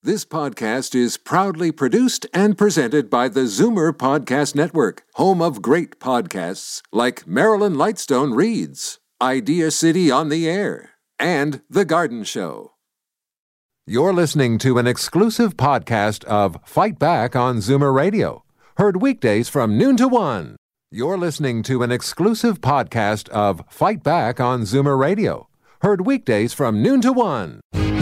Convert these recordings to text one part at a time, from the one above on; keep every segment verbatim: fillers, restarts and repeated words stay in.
This podcast is proudly produced and presented by the Zoomer Podcast Network, home of great podcasts like Marilyn Lightstone Reads, Idea City on the Air, and The Garden Show. You're listening to an exclusive podcast of Fight Back on Zoomer Radio, heard weekdays from noon to one. You're listening to an exclusive podcast of Fight Back on Zoomer Radio, heard weekdays from noon to one.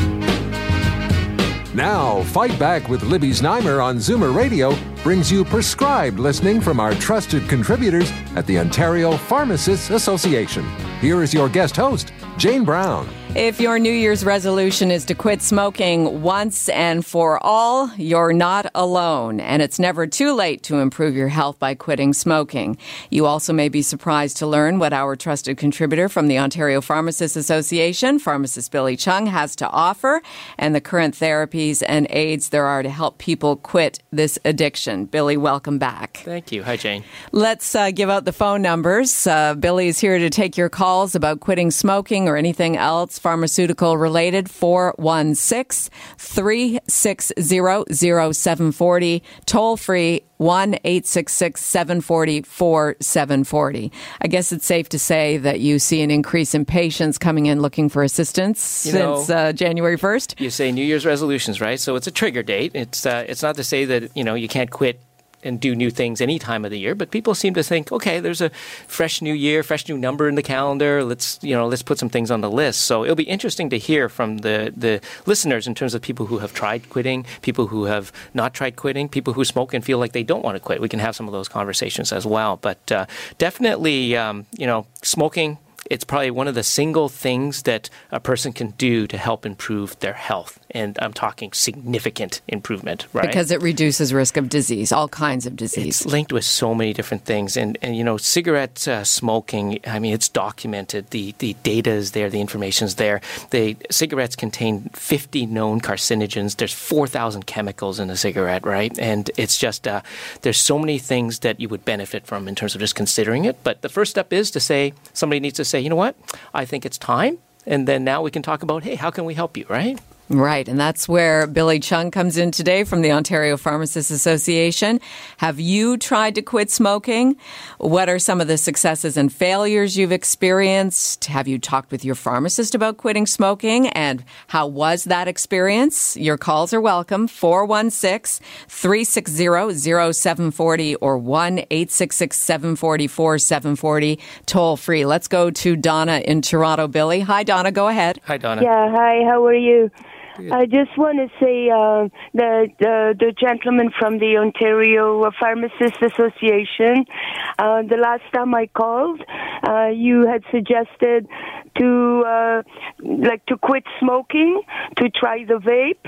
Now, Fight Back with Libby Znaimer on Zoomer Radio brings you prescribed listening from our trusted contributors at the Ontario Pharmacists Association. Here is your guest host, Jane Brown. If your New Year's resolution is to quit smoking once and for all, you're not alone, and it's never too late to improve your health by quitting smoking. You also may be surprised to learn what our trusted contributor from the Ontario Pharmacists Association, pharmacist Billy Chung, has to offer, and the current therapies and aids there are to help people quit this addiction. Billy, welcome back. Thank you. Hi, Jane. Let's uh, give out the phone numbers. Uh, Billy is here to take your calls about quitting smoking or anything else pharmaceutical related. Four one six, three six zero, zero seven four zero. Toll free one eight six six, seven four zero, four seven four zero. I guess it's safe to say that you see an increase in patients coming in looking for assistance you since know, uh, January first. You say New Year's resolutions, right? So it's a trigger date. It's uh, it's not to say that, you know, you can't quit and do new things any time of the year, but people seem to think, okay, there's a fresh new year, fresh new number in the calendar. Let's, you know, let's put some things on the list. So it'll be interesting to hear from the, the listeners in terms of people who have tried quitting, people who have not tried quitting, people who smoke and feel like they don't want to quit. We can have some of those conversations as well. But uh, definitely, um, you know, smoking, it's probably one of the single things that a person can do to help improve their health. And I'm talking significant improvement, right? Because it reduces risk of disease, all kinds of disease. It's linked with so many different things. And, and you know, cigarette uh, smoking, I mean, it's documented. The, the data is there. The information is there. The cigarettes contain fifty known carcinogens. There's four thousand chemicals in a cigarette, right? And it's just, uh, there's so many things that you would benefit from in terms of just considering it. But the first step is to say, somebody needs to say, you know what, I think it's time. And then now we can talk about, hey, how can we help you, right? Right, and that's where Billy Chung comes in today from the Ontario Pharmacists Association. Have you tried to quit smoking? What are some of the successes and failures you've experienced? Have you talked with your pharmacist about quitting smoking? And how was that experience? Your calls are welcome. four one six, three six zero, zero seven four zero or one eight six six, seven four zero, four seven four zero, toll free. Let's go to Donna in Toronto. Billy. Hi, Donna. Go ahead. Hi, Donna. Yeah, hi. How are you? I just want to say uh, the, the the gentleman from the Ontario Pharmacists Association, uh, the last time I called, uh, you had suggested to uh, like to quit smoking, to try the vape,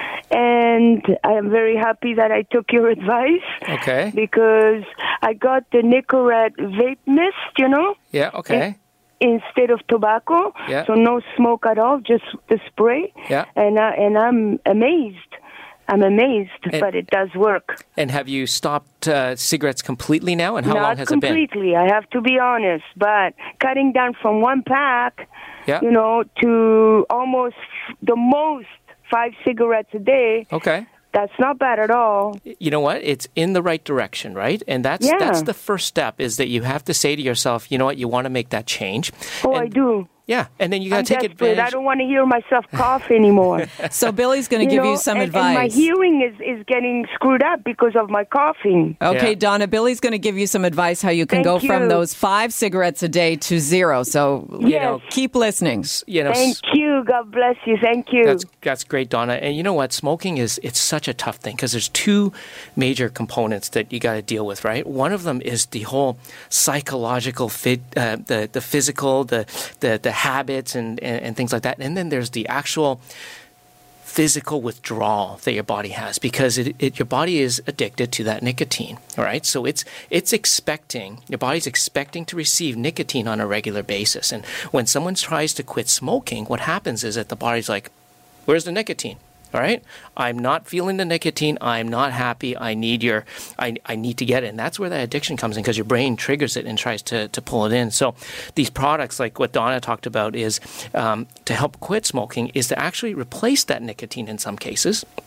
and I am very happy that I took your advice. Okay. Because I got the Nicorette vape mist, you know. Yeah. Okay. And instead of tobacco, yeah. So no smoke at all, just the spray. Yeah. And I, and I'm amazed. I'm amazed, and, but it does work. And have you stopped uh, cigarettes completely now? And how Not long has it been? Not completely, I have to be honest. But cutting down from one pack, yeah. you know, to almost the most five cigarettes a day. Okay. That's not bad at all. You know what? It's in the right direction, right? And that's yeah. that's the first step, is that you have to say to yourself, you know what, you want to make that change. Oh, and, I do. Yeah, and then you got to take desperate. advantage. I don't want to hear myself cough anymore. So Billy's going to give know, you some and, advice. And my hearing is, is getting screwed up because of my coughing. Okay, yeah. Donna, Billy's going to give you some advice how you can Thank go you. from those five cigarettes a day to zero. So, yes. you know, keep listening. You know, Thank you. God bless you. Thank you. That's that's great, Donna. And you know what? Smoking is it's such a tough thing because there's two major components that you got to deal with, right? One of them is the whole psychological fit, uh, the the physical, the the the habits and, and and things like that. And then there's the actual physical withdrawal that your body has, because it, it your body is addicted to that nicotine. All right, so it's it's expecting your body's expecting to receive nicotine on a regular basis. And when someone tries to quit smoking, what happens is that the body's like, "Where's the nicotine?" All right, I'm not feeling the nicotine. I'm not happy. I need your, I, I need to get it. And that's where that addiction comes in, because your brain triggers it and tries to, to pull it in. So these products, like what Donna talked about, is um, to help quit smoking, is to actually replace that nicotine in some cases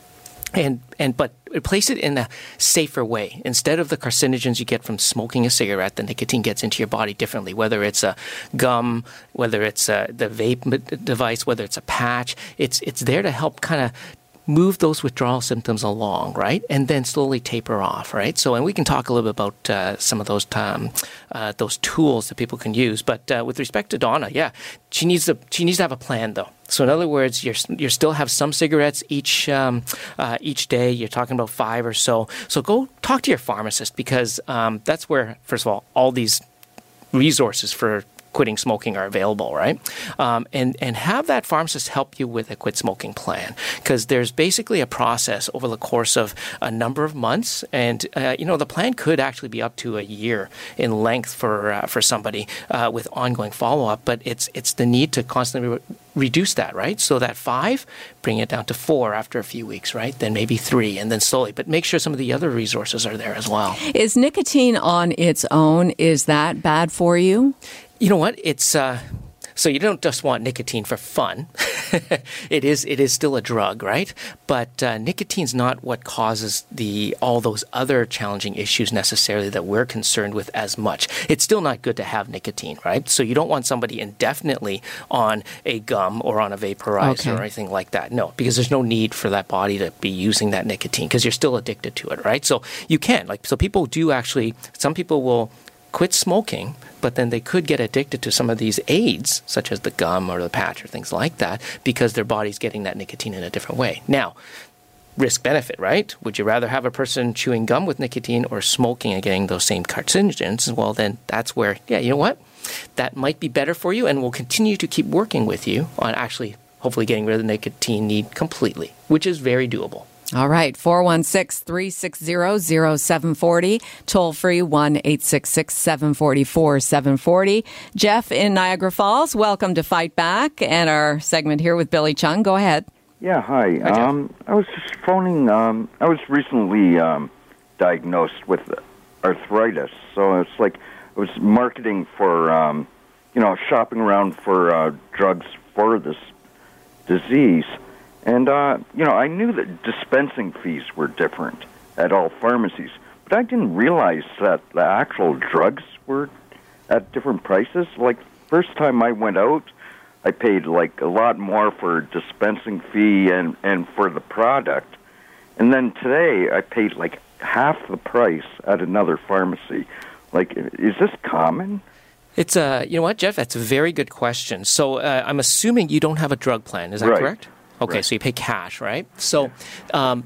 And and but place it in a safer way. Instead of the carcinogens you get from smoking a cigarette, the nicotine gets into your body differently. Whether it's a gum, whether it's a, the vape device, whether it's a patch, it's it's there to help kind of move those withdrawal symptoms along, right? And then slowly taper off, right? So, and we can talk a little bit about uh, some of those um, uh, those tools that people can use. But uh, with respect to Donna, yeah, she needs to she needs to have a plan though. So in other words, you're you still have some cigarettes each um, uh, each day. You're talking about five or so. So go talk to your pharmacist because um, that's where, first of all, all these resources for quitting smoking are available, right? Um, and, and have that pharmacist help you with a quit smoking plan because there's basically a process over the course of a number of months. And, uh, you know, the plan could actually be up to a year in length for uh, for somebody uh, with ongoing follow-up. But it's it's the need to constantly re- reduce that, right? So that five, bring it down to four after a few weeks, right? Then maybe three and then slowly. But make sure some of the other resources are there as well. Is nicotine on its own, is that bad for you? You know what? It's uh, so you don't just want nicotine for fun. it is it is still a drug, right? But uh, nicotine's not what causes the all those other challenging issues necessarily that we're concerned with as much. It's still not good to have nicotine, right? So you don't want somebody indefinitely on a gum or on a vaporizer okay. or anything like that. No, because there's no need for that body to be using that nicotine because you're still addicted to it, right? So you can like so people do actually. Some people will quit smoking, but then they could get addicted to some of these aids, such as the gum or the patch or things like that, because their body's getting that nicotine in a different way. Now, risk-benefit, right? Would you rather have a person chewing gum with nicotine or smoking and getting those same carcinogens? Well, then that's where, yeah, you know what? That might be better for you, and we'll continue to keep working with you on actually hopefully getting rid of the nicotine need completely, which is very doable. All right, four one six, three six zero, zero seven four zero, toll free one eight six six, seven four four, seven four zero. Jeff in Niagara Falls, welcome to Fight Back and our segment here with Billy Chung. Go ahead. Yeah, hi. hi um, I was just phoning, um, I was recently um, diagnosed with arthritis, so it's like I was marketing for, um, you know, shopping around for uh, drugs for this disease. And, uh, you know, I knew that dispensing fees were different at all pharmacies, but I didn't realize that the actual drugs were at different prices. Like, first time I went out, I paid, like, a lot more for dispensing fee and, and for the product. And then today, I paid, like, half the price at another pharmacy. Like, is this common? It's, uh, you know what, Jeff, that's a very good question. So uh, I'm assuming you don't have a drug plan. Is that right. correct? Okay, right. So you pay cash, right? So um,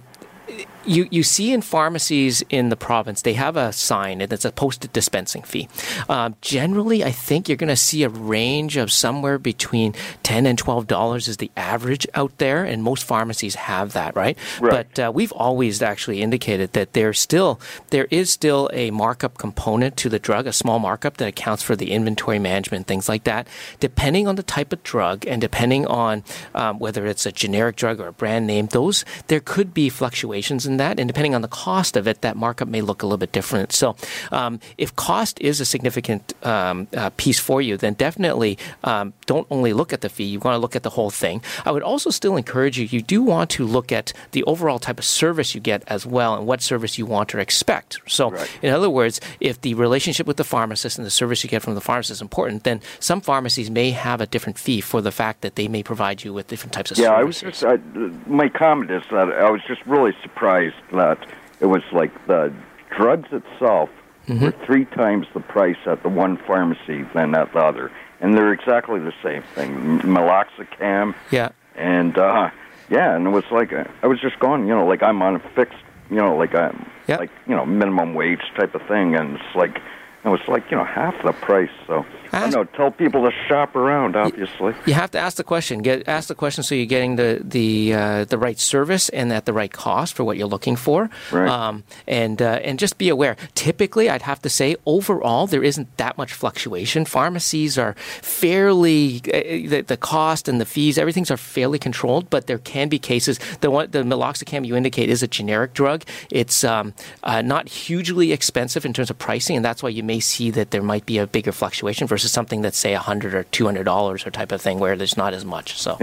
you you see in pharmacies in the province, they have a sign that's a posted dispensing fee. Um, generally, I think you're going to see a range of somewhere between ten dollars and twelve dollars is the average out there, and most pharmacies have that, right? Right. But uh, we've always actually indicated that there's still there is still a markup component to the drug, a small markup that accounts for the inventory management, things like that. Depending on the type of drug and depending on um, whether it's a generic drug or a brand name, those there could be fluctuations in that, and depending on the cost of it, that markup may look a little bit different. So um, if cost is a significant um, uh, piece for you, then definitely um, don't only look at the fee, you want to look at the whole thing. I would also still encourage you, you do want to look at the overall type of service you get as well and what service you want or expect. So right. in other words, if the relationship with the pharmacist and the service you get from the pharmacist is important, then some pharmacies may have a different fee for the fact that they may provide you with different types of yeah, services. I was just, I, my comment is that I was just really surprised that it was like the drugs itself mm-hmm. were three times the price at the one pharmacy than at the other. And they're exactly the same thing, meloxicam. Yeah. And, uh, yeah, and it was like, uh, I was just going, you know, like I'm on a fixed, you know, like a, yeah. like, you know, minimum wage type of thing. And it's like, it was like, you know, half the price. So, I don't know, tell people to shop around, obviously. You have to ask the question. Get ask the question so you're getting the the uh, the right service and at the right cost for what you're looking for. Right. Um, and uh, and just be aware. Typically, I'd have to say, overall, there isn't that much fluctuation. Pharmacies are fairly uh, the, the cost and the fees, everything's are fairly controlled. But there can be cases. The one the meloxicam you indicate is a generic drug. It's um, uh, not hugely expensive in terms of pricing, and that's why you may see that there might be a bigger fluctuation versus something that's say a hundred or two hundred dollars or type of thing where there's not as much. So, yeah.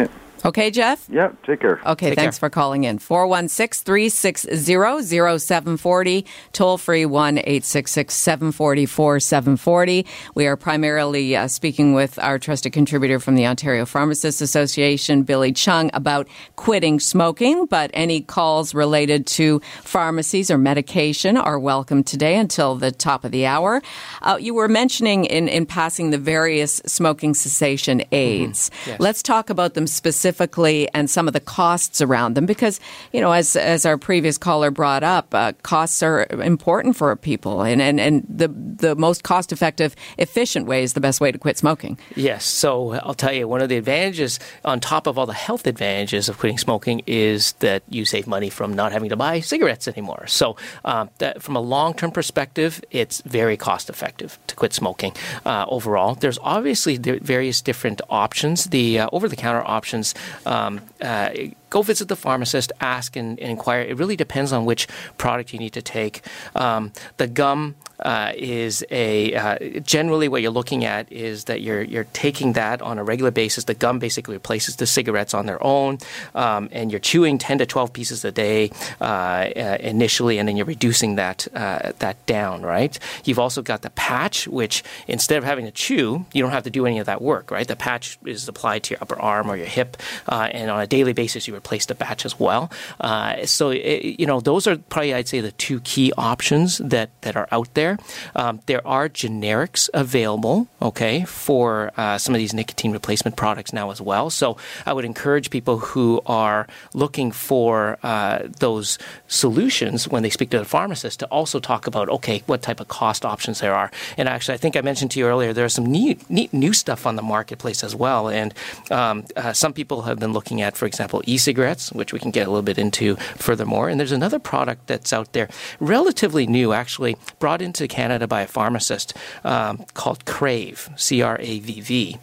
Okay, Jeff? Yeah, take care. Okay, Take thanks care. for calling in. four one six, three six zero, zero seven four zero, toll free one eight six six, seven four zero, four seven four zero. We are primarily uh, speaking with our trusted contributor from the Ontario Pharmacists Association, Billy Chung, about quitting smoking, but any calls related to pharmacies or medication are welcome today until the top of the hour. Uh, you were mentioning in, in passing the various smoking cessation aids. Mm-hmm. Yes. Let's talk about them specifically and some of the costs around them because, you know, as as our previous caller brought up, uh, costs are important for people and, and, and the, the most cost-effective, efficient way is the best way to quit smoking. Yes. So I'll tell you, one of the advantages on top of all the health advantages of quitting smoking is that you save money from not having to buy cigarettes anymore. So um, that from a long-term perspective, it's very cost-effective to quit smoking uh, overall. There's obviously various different options. The uh, over-the-counter options Um, uh, go visit the pharmacist, ask and, and inquire. It really depends on which product you need to take. Um, the gum uh, is a uh, generally what you're looking at is that you're you're taking that on a regular basis. The gum basically replaces the cigarettes on their own, um, and you're chewing ten to twelve pieces a day uh, uh, initially, and then you're reducing that uh, that down. Right. You've also got the patch, which instead of having to chew, you don't have to do any of that work. Right. The patch is applied to your upper arm or your hip, uh, and on a daily basis you replace the patch as well. Uh, so it, you know those are probably I'd say the two key options that that are out there. Um, there are generics available, okay, for uh, some of these nicotine replacement products now as well. So I would encourage people who are looking for uh, those solutions when they speak to the pharmacist to also talk about, okay, what type of cost options there are. And actually, I think I mentioned to you earlier, there's some neat, neat new stuff on the marketplace as well. And um, uh, some people have been looking at, for example, e-cigarettes, which we can get a little bit into furthermore. And there's another product that's out there, relatively new, actually, brought into Canada by a pharmacist um, called Crave, C R A V V.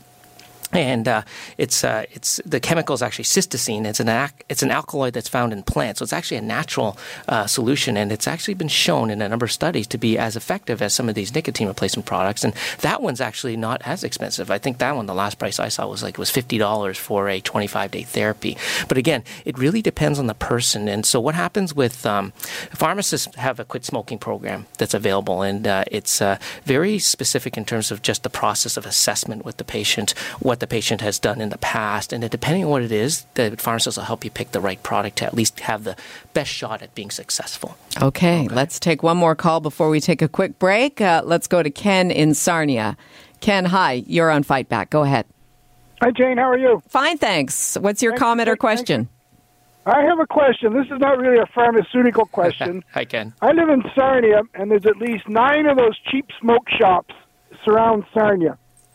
And uh, it's uh, it's the chemical is actually cysteine. It's an ac- it's an alkaloid that's found in plants, so it's actually a natural uh, solution, and it's actually been shown in a number of studies to be as effective as some of these nicotine replacement products. And that one's actually not as expensive. I think that one, the last price I saw was like was fifty dollars for a twenty-five day therapy. But again, it really depends on the person. And so what happens with um, pharmacists have a quit smoking program that's available, and uh, it's uh, very specific in terms of just the process of assessment with the patient, what the patient has done in the past, and then depending on what it is, the pharmacist will help you pick the right product to at least have the best shot at being successful. Okay, okay. Let's take one more call before we take a quick break. Uh, let's go to Ken in Sarnia. Ken, hi, you're on Fight Back. Go ahead. Hi, Jane. How are you? Fine, thanks. What's your thanks, comment thanks, or question? I have a question. This is not really a pharmaceutical question. Hi, Ken. I live in Sarnia, and there's at least nine of those cheap smoke shops surround Sarnia.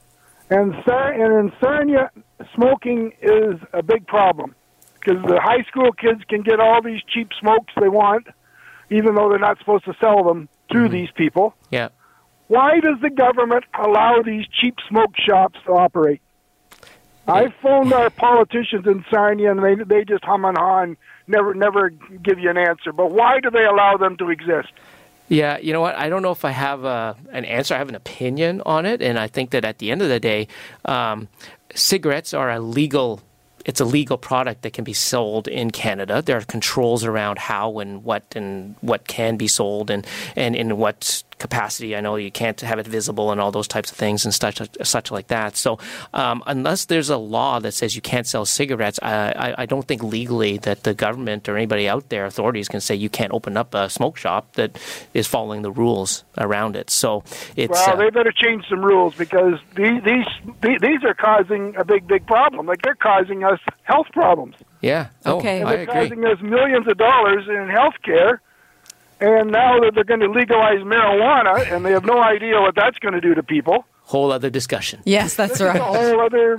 And, Sar- and in Sarnia, smoking is a big problem because the high school kids can get all these cheap smokes they want, even though they're not supposed to sell them to mm-hmm. these people. Yeah. Why does the government allow these cheap smoke shops to operate? Yeah. I phoned our politicians in Sarnia, and they they just hum and haw and never never give you an answer. But why do they allow them to exist? Yeah, you know what? I don't know if I have a, an answer. I have an opinion on it, and I think that at the end of the day, um, cigarettes are a legal. It's a legal product that can be sold in Canada. There are controls around how and what and what can be sold and, and in what capacity. I know you can't have it visible and all those types of things and such such like that. So um, unless there's a law that says you can't sell cigarettes, I, I, I don't think legally that the government or anybody out there, authorities, can say you can't open up a smoke shop that is following the rules around it. So it's well, uh, they better change some rules because these these these are causing a big big problem. Like they're causing us health problems. Yeah. Oh, okay. And I they're agree. causing us millions of dollars in health care. And now that they're going to legalize marijuana, and they have no idea what that's going to do to people. Whole other discussion. Yes, that's right. A whole other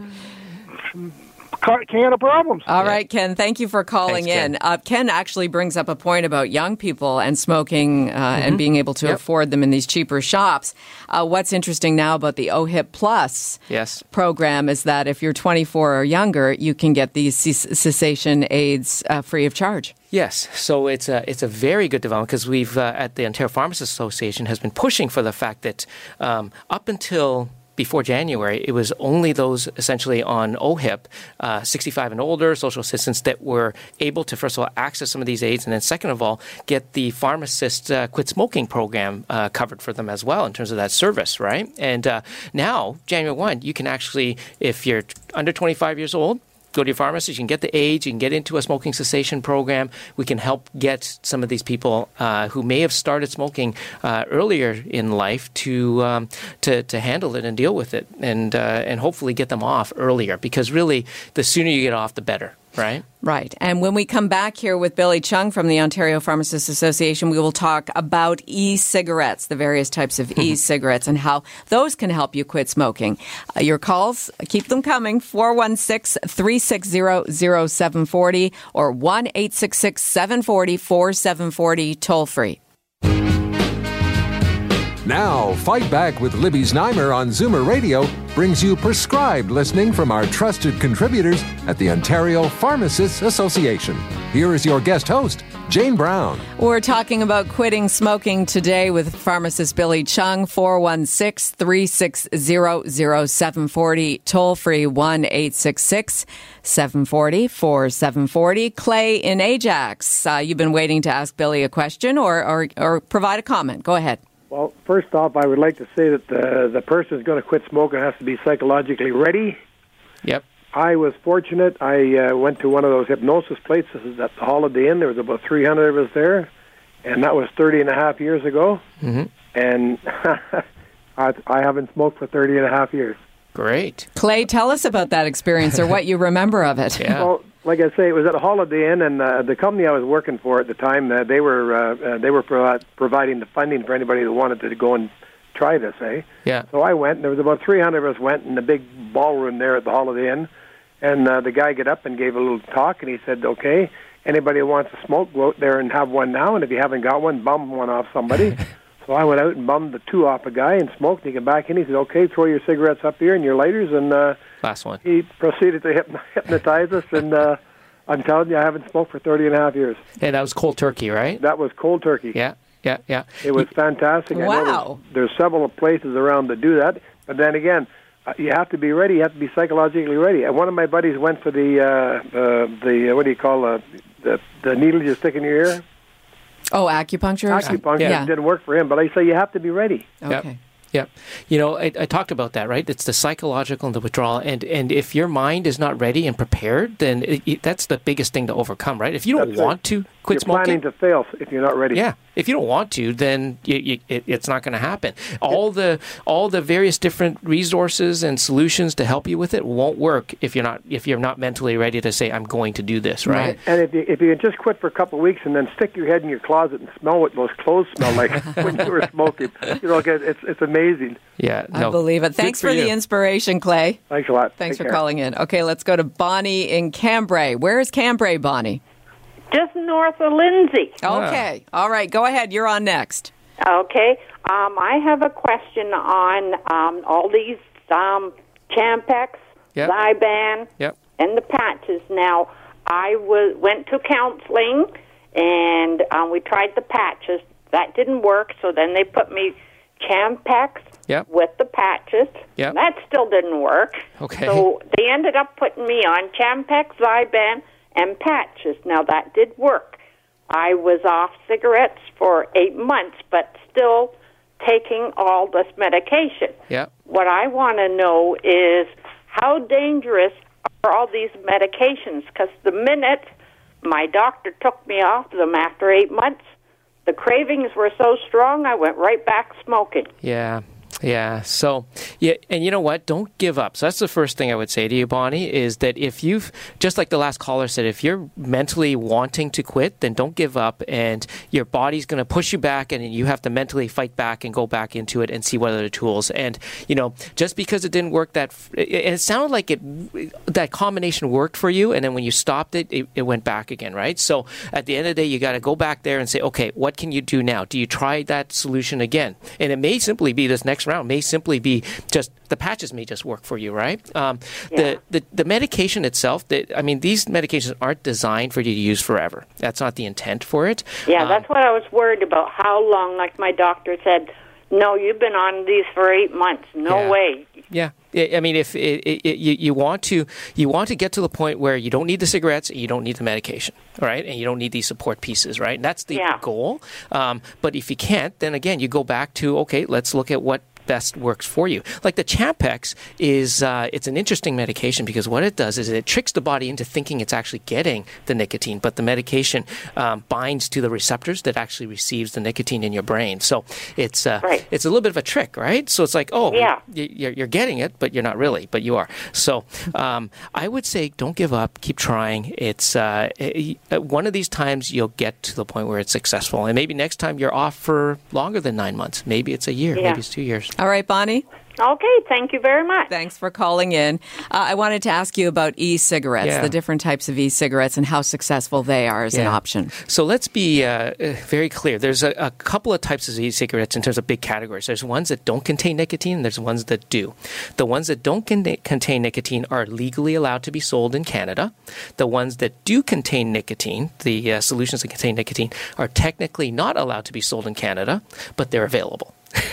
can of problems. All yeah. right, Ken, thank you for calling Thanks, in. Ken. Uh, Ken actually brings up a point about young people and smoking uh, mm-hmm. and being able to yep. afford them in these cheaper shops. Uh, what's interesting now about the O H I P Plus yes. program is that if you're twenty-four or younger, you can get these cessation aids uh, free of charge. Yes, so it's a it's a very good development because we've uh, at the Ontario Pharmacists Association has been pushing for the fact that um, up until before January, it was only those essentially on O H I P, uh, sixty-five and older, social assistants that were able to, first of all, access some of these aids, and then second of all, get the pharmacist uh, quit smoking program uh, covered for them as well in terms of that service, right? And uh, now, January first, you can actually, if you're under twenty-five years old, go to your pharmacist, you can get the aids, you can get into a smoking cessation program. We can help get some of these people uh, who may have started smoking uh, earlier in life to, um, to to handle it and deal with it, and uh, and hopefully get them off earlier, because really the sooner you get off, the better. Right? Right. And when we come back here with Billy Chung from the Ontario Pharmacists Association, we will talk about e-cigarettes, the various types of e-cigarettes, and how those can help you quit smoking. Uh, your calls, keep them coming, four one six, three six zero, zero seven four zero or one eight six six, seven four zero, four seven four zero, toll free. Now, Fight Back with Libby Znaimer on Zoomer Radio brings you prescribed listening from our trusted contributors at the Ontario Pharmacists Association. Here is your guest host, Jane Brown. We're talking about quitting smoking today with pharmacist Billy Chung, four one six, three six zero, zero seven four zero, toll free one eight six six, seven four zero, four seven four zero. Clay in Ajax, uh, you've been waiting to ask Billy a question or, or, or provide a comment. Go ahead. Well, first off, I would like to say that the, the person who's going to quit smoking has to be psychologically ready. Yep. I was fortunate. I uh, went to one of those hypnosis places at the Holiday Inn. There was about three hundred of us there, and that was thirty and a half years ago. Mm-hmm. And I, I haven't smoked for thirty and a half years. Great. Clay, tell us about that experience or what you remember of it. Yeah. Well, like I say, it was at a Holiday Inn, and uh, the company I was working for at the time, uh, they were uh, uh, they were pro- providing the funding for anybody that wanted to go and try this, eh? Yeah. So I went, and there was about three hundred of us went in the big ballroom there at the Holiday Inn, and uh, the guy got up and gave a little talk, and he said, okay, anybody who wants to smoke, go out there and have one now, and if you haven't got one, bum one off somebody. So I went out and bummed the two off a guy and smoked, and he came back in, he said, okay, throw your cigarettes up here and your lighters, and uh, last one. He proceeded to hypno- hypnotize us, and uh, I'm telling you, I haven't smoked for thirty and a half years. Yeah, that was cold turkey, right? That was cold turkey. Yeah, yeah, yeah. It was fantastic. Wow. I know there's, there's several places around that do that, but then again, uh, you have to be ready. You have to be psychologically ready. And one of my buddies went for the, uh, uh, the uh, what do you call uh, the, the needle you stick in your ear? Oh, acupuncture? Acupuncture. Yeah. It didn't work for him, but I say you have to be ready. Okay. Yep. Yeah. You know, I, I talked about that, right? It's the psychological and the withdrawal. And, and if your mind is not ready and prepared, then it, it, that's the biggest thing to overcome, right? If you don't That's want right. to quit You're smoking. planning to fail if you're not ready. Yeah. If you don't want to, then you, you, it, it's not going to happen. All the all the various different resources and solutions to help you with it won't work if you're not if you're not mentally ready to say, I'm going to do this, right? Right. And if you, if you can just quit for a couple of weeks and then stick your head in your closet and smell what those clothes smell like when you were smoking, you know, it's it's amazing. Yeah. I no. believe it. Thanks for for, the you. inspiration, Clay. Thanks a lot. Thanks Take for care. calling in. Okay, let's go to Bonnie in Cambrai. Where is Cambrai, Bonnie? Just north of Lindsay. Okay. All right. Go ahead. You're on next. Okay. Um, I have a question on um, all these um, Champex, Yep. Zyban, Yep. and the patches. Now, I was, went to counseling, and um, we tried the patches. That didn't work, so then they put me Champex Yep. with the patches. Yep. That still didn't work. Okay. So they ended up putting me on Champex, Zyban, and patches. Now, that did work. I was off cigarettes for eight months, but still taking all this medication. Yep. What I want to know is how dangerous are all these medications? Because the minute my doctor took me off them after eight months, the cravings were so strong, I went right back smoking. Yeah. Yeah. So, yeah, and you know what? Don't give up. So that's the first thing I would say to you, Bonnie, is that if you've, just like the last caller said, if you're mentally wanting to quit, then don't give up, and your body's going to push you back, and you have to mentally fight back and go back into it and see what other tools. And, you know, just because it didn't work that, it, it sounded like it, that combination worked for you, and then when you stopped it, it, it went back again, right? So at the end of the day, you got to go back there and say, okay, what can you do now? Do you try that solution again? And it may simply be this next round may simply be just the patches may just work for you, right? Um, Yeah. the, the the medication itself, the, I mean, these medications aren't designed for you to use forever. That's not the intent for it. Yeah, Um, that's what I was worried about. How long? Like my doctor said, no, you've been on these for eight months. No Yeah. way. Yeah. I mean, if it, it, it, you, you want to, you want to get to the point where you don't need the cigarettes, you don't need the medication, right? And you don't need these support pieces, right? And that's the yeah. goal. Um, but if you can't, then again, you go back to, okay, let's look at what best works for you. Like the Champix is, uh, it's an interesting medication because what it does is it tricks the body into thinking it's actually getting the nicotine, but the medication um, binds to the receptors that actually receives the nicotine in your brain. So it's uh, right. it's a little bit of a trick, right? So it's like, oh, yeah. you're, you're getting it, but you're not really, but you are. So um, I would say don't give up, keep trying. It's uh, it, one of these times you'll get to the point where it's successful, and maybe next time you're off for longer than nine months. Maybe it's a year, yeah. maybe it's two years. All right, Bonnie. Okay, thank you very much. Thanks for calling in. Uh, I wanted to ask you about e-cigarettes, Yeah. the different types of e-cigarettes and how successful they are as an Yeah. option. So let's be uh, very clear. There's a, a couple of types of e-cigarettes in terms of big categories. There's ones that don't contain nicotine, and there's ones that do. The ones that don't con- contain nicotine are legally allowed to be sold in Canada. The ones that do contain nicotine, the uh, solutions that contain nicotine, are technically not allowed to be sold in Canada, but they're available.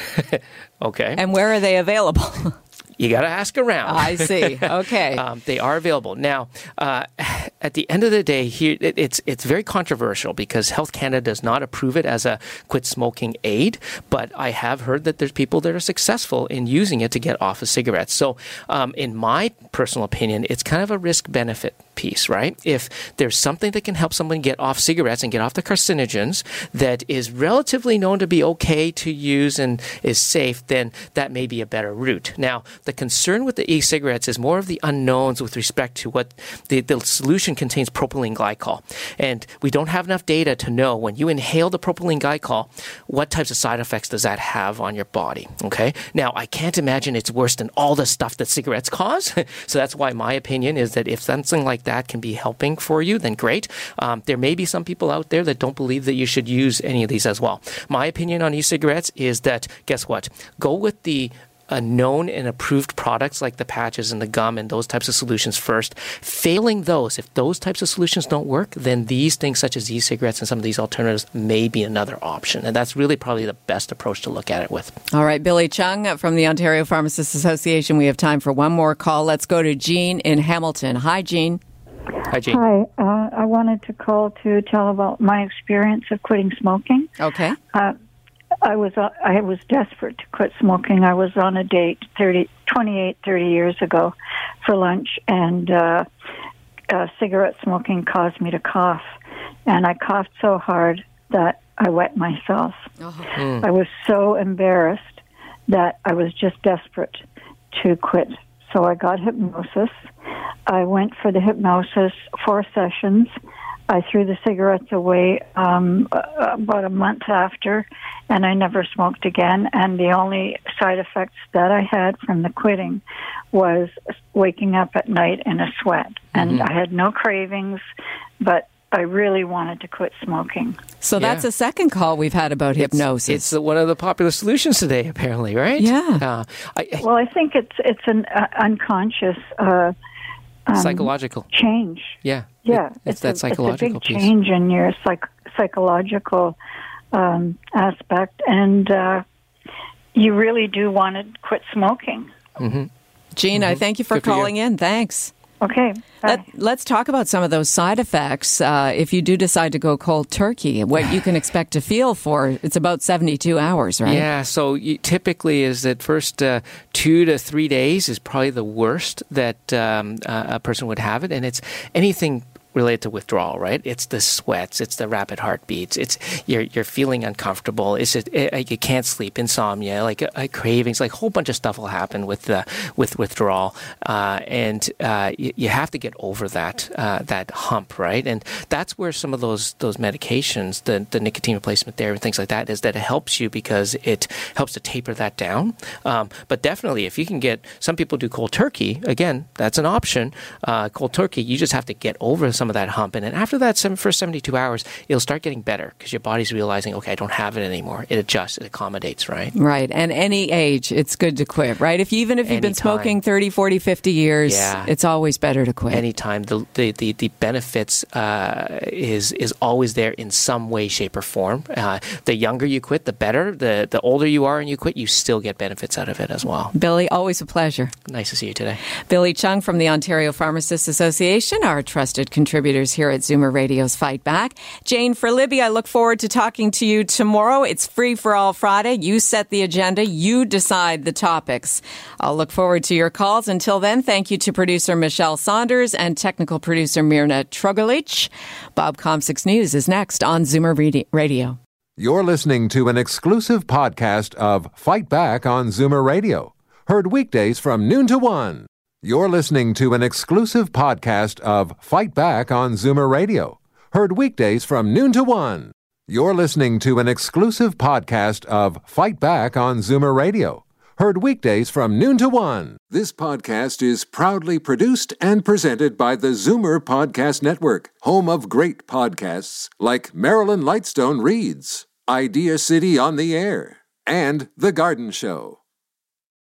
Okay. And where are they available? You got to ask around. I see. Okay. um, they are available. Now, uh, at the end of the day, here it, it's it's very controversial because Health Canada does not approve it as a quit smoking aid, but I have heard that there's people that are successful in using it to get off of cigarettes. So um, in my personal opinion, it's kind of a risk-benefit piece, right? If there's something that can help someone get off cigarettes and get off the carcinogens that is relatively known to be okay to use and is safe, then that may be a better route. Now, the concern with the e-cigarettes is more of the unknowns with respect to what the, the solution contains propylene glycol. And we don't have enough data to know when you inhale the propylene glycol, what types of side effects does that have on your body, okay? Now, I can't imagine it's worse than all the stuff that cigarettes cause. So that's why my opinion is that if something like that can be helping for you, then great. Um, there may be some people out there that don't believe that you should use any of these as well. My opinion on e-cigarettes is that, guess what? Go with the uh, known and approved products like the patches and the gum and those types of solutions first. Failing those, if those types of solutions don't work, then these things such as e-cigarettes and some of these alternatives may be another option. And that's really probably the best approach to look at it with. All right, Billy Chung from the Ontario Pharmacists Association. We have time for one more call. Let's go to Jean in Hamilton. Hi, Jean. Hi, Jean. Hi. Uh, I wanted to call to tell about my experience of quitting smoking. Okay. Uh, I was uh, I was desperate to quit smoking. I was on a date thirty, twenty-eight, thirty years ago for lunch, and uh, uh, cigarette smoking caused me to cough. And I coughed so hard that I wet myself. Oh. Mm. I was so embarrassed that I was just desperate to quit. So I got hypnosis. I went for the hypnosis, four sessions. I threw the cigarettes away um, about a month after, and I never smoked again. And the only side effects that I had from the quitting was waking up at night in a sweat. And Mm-hmm. I had no cravings, but I really wanted to quit smoking. So that's Yeah. a second call we've had about hypnosis. It's, it's one of the popular solutions today, apparently, right? Yeah. Uh, I, I- Well, I think it's it's an uh, unconscious uh, um, psychological. change. Yeah. Yeah, It- it's, that a, psychological it's a big piece. change in your psych- psychological um, aspect, and uh, you really do want to quit smoking. Mm-hmm. Jean, I thank you for Good for you. calling in. Thanks. Okay, bye. Let, let's talk about some of those side effects. Uh, if you do decide to go cold turkey, what you can expect to feel for, it's about seventy-two hours, right? Yeah, so you, typically is that first uh, two to three days is probably the worst that um, uh, a person would have it, and it's anything related to withdrawal, right? It's the sweats, it's the rapid heartbeats, it's you're you're feeling uncomfortable, it's just, it, you can't sleep, insomnia, like uh, cravings, like a whole bunch of stuff will happen with the with withdrawal, uh, and uh, you, you have to get over that uh, that hump, right? And that's where some of those those medications, the the nicotine replacement therapy and things like that, is that it helps you because it helps to taper that down. Um, but definitely, if you can get, some people do cold turkey. Again, that's an option. Uh, cold turkey, you just have to get over some some of that hump. And then after that, some, first seventy-two hours, it'll start getting better because your body's realizing, okay, I don't have it anymore. It adjusts, it accommodates, right? Right. And any age, it's good to quit, right? If you, even if you've Anytime. been smoking thirty, forty, fifty years, yeah. it's always better to quit. Anytime. The the the, the benefits uh, is is always there in some way, shape, or form. Uh, the younger you quit, the better. The the older you are and you quit, you still get benefits out of it as well. Billy, always a pleasure. Nice to see you today. Billy Chung from the Ontario Pharmacists Association, our trusted contributors here at Zoomer Radio's Fight Back. Jane for Libby, I look forward to talking to you tomorrow. It's Free for All Friday. You set the agenda. You decide the topics. I'll look forward to your calls. Until then, thank you to producer Michelle Saunders and technical producer Mirna Trogolich. Bob Comsick's News is next on Zoomer Radio. You're listening to an exclusive podcast of Fight Back on Zoomer Radio. Heard weekdays from noon to one. You're listening to an exclusive podcast of Fight Back on Zoomer Radio. Heard weekdays from noon to one. You're listening to an exclusive podcast of Fight Back on Zoomer Radio. Heard weekdays from noon to one. This podcast is proudly produced and presented by the Zoomer Podcast Network, home of great podcasts like Marilyn Lightstone Reads, Idea City on the Air, and The Garden Show.